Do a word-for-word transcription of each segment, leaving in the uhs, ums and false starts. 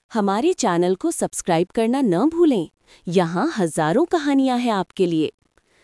हमारे चैनल को सब्सक्राइब करना न भूलें। यहाँ हजारों कहानियां हैं आपके लिए।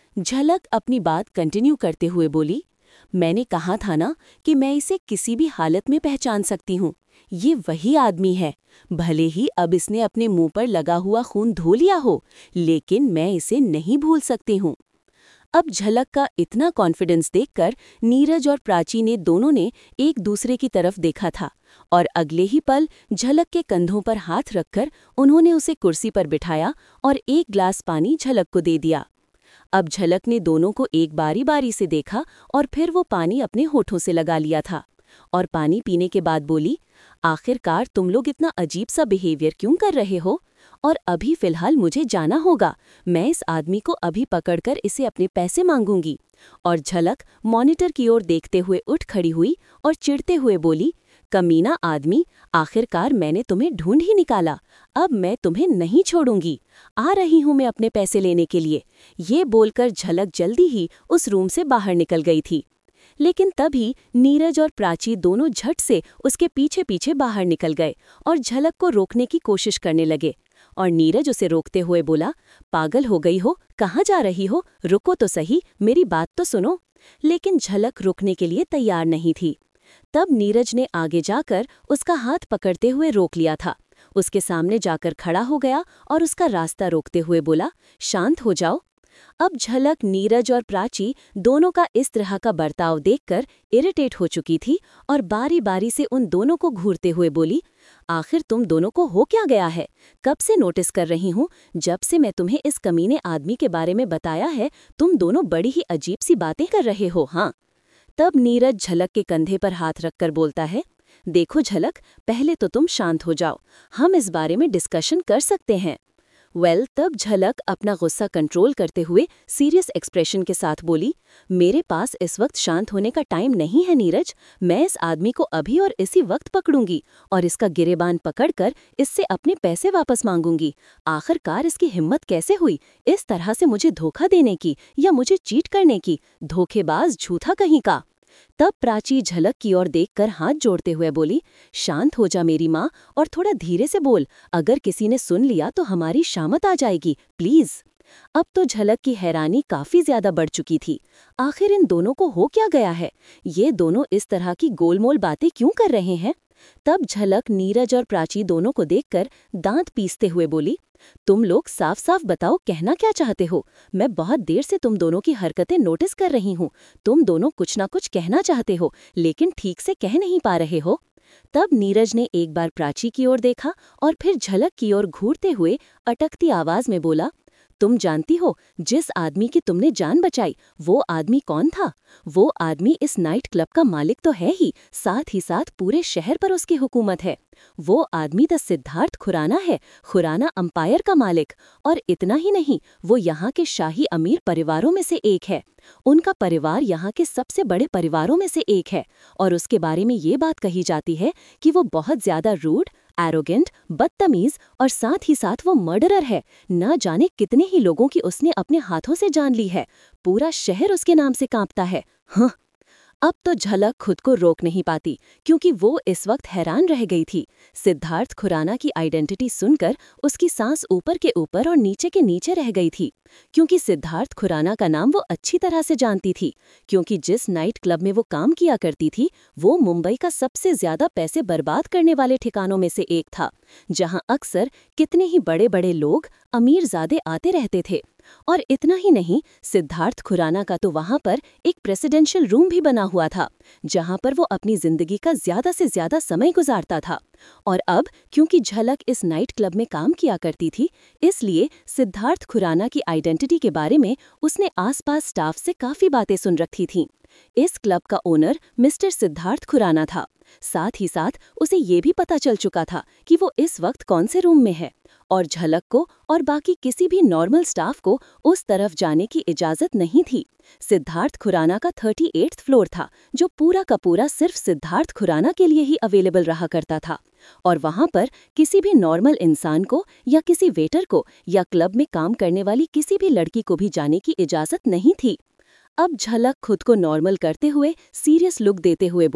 झलक अपनी बात कंटिन्यू करते हुए बोली, मैंने कहा था ना कि मैं इसे किसी भी हालत में पहचान सकती हूँ। ये वही आदमी है। भले ही अब इसने अपने मुंह पर लगा हुआ खून धो लिया हो, लेकिन मैं इसे नहीं भूल सकती हूँ। अब झलक का इतना कॉन्फिडेंस देखकर नीरज और प्राची ने दोनों ने एक दूसरे की तरफ देखा था और अगले ही पल झलक के कंधों पर हाथ रखकर उन्होंने उसे कुर्सी पर बिठाया और एक ग्लास पानी झलक को दे दिया। अब झलक ने दोनों को एक बारी बारी से देखा और फिर वो पानी अपने होठों से लगा लिया था और पानी पीने के बाद बोली, आखिरकार तुम लोग इतना अजीब सा बिहेवियर क्यों कर रहे हो? और अभी फिलहाल मुझे जाना होगा। मैं इस आदमी को अभी पकड़कर इसे अपने पैसे मांगूंगी। और झलक मॉनिटर की ओर देखते हुए उठ खड़ी हुई और चिढ़ते हुए बोली, कमीना आदमी, आखिरकार मैंने तुम्हें ढूंढ ही निकाला। अब मैं तुम्हें नहीं छोड़ूंगी। आ रही हूं मैं अपने पैसे लेने के लिए। ये बोलकर झलक जल्दी ही उस रूम से बाहर निकल गई थी। लेकिन तभी नीरज और प्राची दोनों झट से उसके पीछे पीछे बाहर निकल गए और झलक को रोकने की कोशिश करने लगे। और नीरज उसे रोकते हुए बोला, पागल हो गई हो? कहाँ जा रही हो? रुको तो सही, मेरी बात तो सुनो। लेकिन झलक रुकने के लिए तैयार नहीं थी। तब नीरज ने आगे जाकर उसका हाथ पकड़ते हुए रोक लिया था। उसके सामने जाकर खड़ा हो गया और उसका रास्ता रोकते हुए बोला, शांत हो जाओ। अब झलक नीरज और प्राची दोनों का इस तरह का बर्ताव देखकर इरिटेट हो चुकी थी और बारी बारी से उन दोनों को घूरते हुए बोली, आखिर तुम दोनों को हो क्या गया है? कब से नोटिस कर रही हूँ, जब से मैं तुम्हें इस कमीने आदमी के बारे में बताया है, तुम दोनों बड़ी ही अजीब सी बातें कर रहे हो। हाँ। तब नीरज झलक के कंधे पर हाथ रखकर बोलता है, देखो झलक, पहले तो तुम शांत हो जाओ, हम इस बारे में डिस्कशन कर सकते हैं। वेल well, तब झलक अपना गुस्सा कंट्रोल करते हुए सीरियस एक्सप्रेशन के साथ बोली, मेरे पास इस वक्त शांत होने का टाइम नहीं है नीरज। मैं इस आदमी को अभी और इसी वक्त पकड़ूंगी और इसका गिरेबान पकड़कर इससे अपने पैसे वापस मांगूंगी। आखिरकार इसकी हिम्मत कैसे हुई इस तरह से मुझे धोखा देने की या मुझे चीट करने की? धोखेबाज झूठा कहीं का। तब प्राची झलक की ओर देखकर हाथ जोड़ते हुए बोली, शांत हो जा मेरी माँ और थोड़ा धीरे से बोल। अगर किसी ने सुन लिया तो हमारी शामत आ जाएगी, प्लीज। अब तो झलक की हैरानी काफी ज्यादा बढ़ चुकी थी। आखिर इन दोनों को हो क्या गया है? ये दोनों इस तरह की गोलमोल बातें क्यों कर रहे हैं? तब झलक नीरज और प्राची दोनों को देखकर दांत पीसते हुए बोली, तुम लोग साफ साफ बताओ, कहना क्या चाहते हो? मैं बहुत देर से तुम दोनों की हरकतें नोटिस कर रही हूँ। तुम दोनों कुछ ना कुछ कहना चाहते हो, लेकिन ठीक से कह नहीं पा रहे हो। तब नीरज ने एक बार प्राची की ओर देखा और फिर झलक की ओर घूरते हुए अटकती आवाज में बोला, तुम जानती हो जिस आदमी की तुमने जान बचाई वो आदमी कौन था? वो आदमी इस नाइट क्लब का मालिक तो है ही, साथ ही साथ पूरे शहर पर उसकी हुकूमत है। वो आदमी द सिद्धार्थ खुराना है, खुराना अंपायर का मालिक। और इतना ही नहीं, वो यहाँ के शाही अमीर परिवारों में से एक है। उनका परिवार यहाँ के सबसे बड़े परिवारों में से एक है और उसके बारे में ये बात कही जाती है कि वो बहुत ज्यादा रूड, एरोगेंट, बदतमीज और साथ ही साथ वो मर्डरर है। न जाने कितने ही लोगों की उसने अपने हाथों से जान ली है। पूरा शहर उसके नाम से कांपता है। हाँ। अब तो झलक खुद को रोक नहीं पाती, क्योंकि वो इस वक्त हैरान रह गई थी। सिद्धार्थ खुराना की आइडेंटिटी सुनकर उसकी सांस ऊपर के ऊपर और नीचे के नीचे रह गई थी, क्योंकि सिद्धार्थ खुराना का नाम वो अच्छी तरह से जानती थी, क्योंकि जिस नाइट क्लब में वो काम किया करती थी वो मुंबई का सबसे ज्यादा पैसे बर्बाद करने वाले ठिकानों में से एक था, जहां अक्सर कितने ही बड़े बड़े लोग अमीरजादे आते रहते थे। और इतना ही नहीं, सिद्धार्थ खुराना का तो वहां पर एक प्रेसिडेंशियल रूम भी बना हुआ था, जहां पर वो अपनी जिंदगी का ज्यादा से ज्यादा समय गुजारता था। और अब क्योंकि झलक इस नाइट क्लब में काम किया करती थी, इसलिए सिद्धार्थ खुराना की आइडेंटिटी के बारे में उसने आसपास स्टाफ से काफी बातें सुन रखी थीं। इस क्लब का ओनर मिस्टर सिद्धार्थ खुराना था। साथ ही साथ उसे ये भी पता चल चुका था कि वो इस वक्त कौन से रूम में है और झलक को और बाकी किसी भी नॉर्मल स्टाफ को उस तरफ जाने की इजाजत नहीं थी। सिद्धार्थ खुराना का थर्टी एट्थ फ्लोर था, जो पूरा का पूरा सिर्फ सिद्धार्थ खुराना के लिए ही अवेलेबल रहा करता था और वहां पर किसी भी नॉर्मल इंसान को या किसी वेटर को या क्लब में काम करने वाली किसी भी लड़की को भी जाने की इजाजत नहीं थी। अब झलक खुद को नॉर्मल करते हुए सीरियस लुक देते हुए बोली,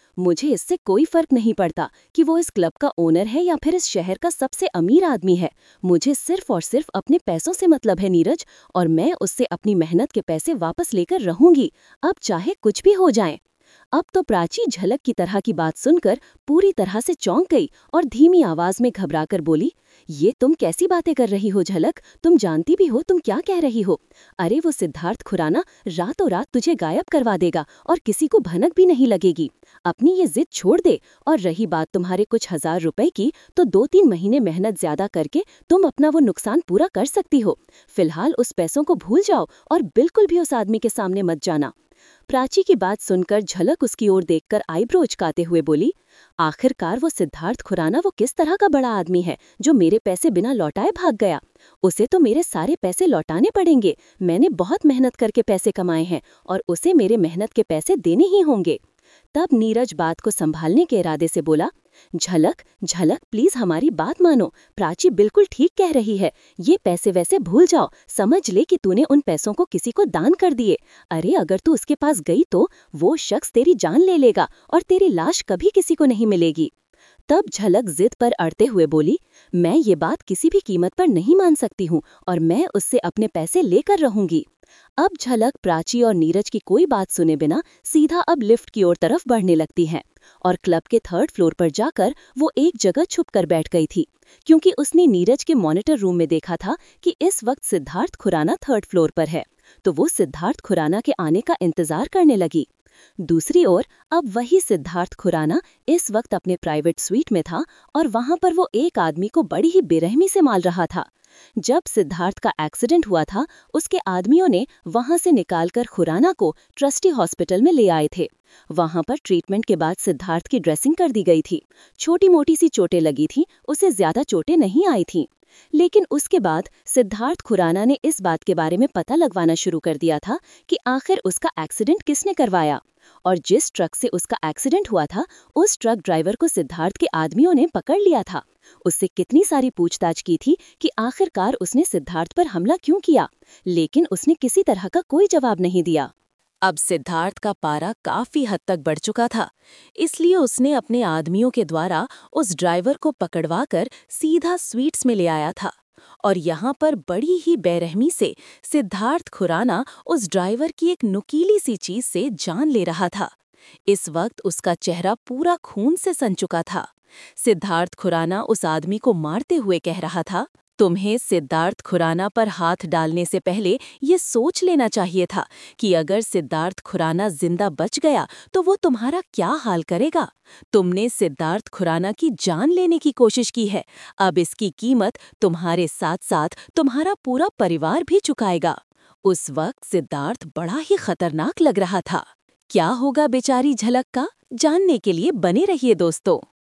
मुझे इससे कोई फर्क नहीं पड़ता कि वो इस क्लब का ओनर है या फिर इस शहर का सबसे अमीर आदमी है। मुझे सिर्फ और सिर्फ अपने पैसों से मतलब है नीरज, और मैं उससे अपनी मेहनत के पैसे वापस लेकर रहूंगी, अब चाहे कुछ भी हो जाए। अब तो प्राची झलक की तरह की बात सुनकर पूरी तरह से चौंक गई और धीमी आवाज में घबराकर बोली, ये तुम कैसी बातें कर रही हो झलक? तुम जानती भी हो तुम क्या कह रही हो? अरे वो सिद्धार्थ खुराना रातों रात तुझे गायब करवा देगा और किसी को भनक भी नहीं लगेगी। अपनी ये जिद छोड़ दे। और रही बात तुम्हारे कुछ हजार रुपए की, तो दो तीन महीने मेहनत ज्यादा करके तुम अपना वो नुकसान पूरा कर सकती हो। फिलहाल उस पैसों को भूल जाओ और बिल्कुल भी उस आदमी के सामने मत जाना। प्राची की बात सुनकर झलक उसकी ओर देखकर आईब्रो उचकाते हुए बोली, आखिरकार वो सिद्धार्थ खुराना वो किस तरह का बड़ा आदमी है जो मेरे पैसे बिना लौटाए भाग गया? उसे तो मेरे सारे पैसे लौटाने पड़ेंगे। मैंने बहुत मेहनत करके पैसे कमाए हैं और उसे मेरे मेहनत के पैसे देने ही होंगे। तब नीरज बात को संभालने के इरादे से बोला, झलक झलक प्लीज हमारी बात मानो, प्राची बिल्कुल ठीक कह रही है। ये पैसे वैसे भूल जाओ, समझ ले कि तूने उन पैसों को किसी को दान कर दिए। अरे अगर तू उसके पास गई तो वो शख्स तेरी जान ले लेगा और तेरी लाश कभी किसी को नहीं मिलेगी। तब झलक जिद पर अड़ते हुए बोली, मैं ये बात किसी भी कीमत पर नहीं मान सकती हूँ और मैं उससे अपने पैसे लेकर रहूंगी। अब झलक प्राची और नीरज की कोई बात सुने बिना सीधा अब लिफ्ट की ओर तरफ बढ़ने लगती है और क्लब के थर्ड फ्लोर पर जाकर वो एक जगह छुप कर बैठ गई थी, क्योंकि उसने नीरज के मॉनिटर रूम में देखा था कि इस वक्त सिद्धार्थ खुराना थर्ड फ्लोर पर है, तो वो सिद्धार्थ खुराना के आने का इंतजार करने लगी। दूसरी ओर अब वही सिद्धार्थ खुराना इस वक्त अपने प्राइवेट स्वीट में था और वहां पर वो एक आदमी को बड़ी ही बेरहमी से मार रहा था। जब सिद्धार्थ का एक्सीडेंट हुआ था, उसके आदमियों ने वहां से निकालकर खुराना को ट्रस्टी हॉस्पिटल में ले आए थे। वहां पर ट्रीटमेंट के बाद सिद्धार्थ की ड्रेसिंग कर दी गई थी। छोटी मोटी सी चोटें लगी थी, उसे ज्यादा चोटें नहीं आई थीं। लेकिन उसके बाद सिद्धार्थ खुराना ने इस बात के बारे में पता लगवाना शुरू कर दिया था कि आखिर उसका एक्सीडेंट किसने करवाया, और जिस ट्रक से उसका एक्सीडेंट हुआ था उस ट्रक ड्राइवर को सिद्धार्थ के आदमियों ने पकड़ लिया था। उससे कितनी सारी पूछताछ की थी कि आखिरकार उसने सिद्धार्थ पर हमला क्यों किया, लेकिन उसने किसी तरह का कोई जवाब नहीं दिया। अब सिद्धार्थ का पारा काफी हद तक बढ़ चुका था, इसलिए उसने अपने आदमियों के द्वारा उस ड्राइवर को पकड़वाकर सीधा स्वीट्स में ले आया था। और यहाँ पर बड़ी ही बेरहमी से सिद्धार्थ खुराना उस ड्राइवर की एक नुकीली सी चीज से जान ले रहा था। इस वक्त उसका चेहरा पूरा खून से सन चुका था। सिद्धार्थ खुराना उस आदमी को मारते हुए कह रहा था, तुम्हें सिद्धार्थ खुराना पर हाथ डालने से पहले ये सोच लेना चाहिए था कि अगर सिद्धार्थ खुराना जिंदा बच गया तो वो तुम्हारा क्या हाल करेगा। तुमने सिद्धार्थ खुराना की जान लेने की कोशिश की है, अब इसकी कीमत तुम्हारे साथ साथ तुम्हारा पूरा परिवार भी चुकाएगा। उस वक्त सिद्धार्थ बड़ा ही खतरनाक लग रहा था। क्या होगा बेचारी झलक का, जानने के लिए बने रहिए दोस्तों।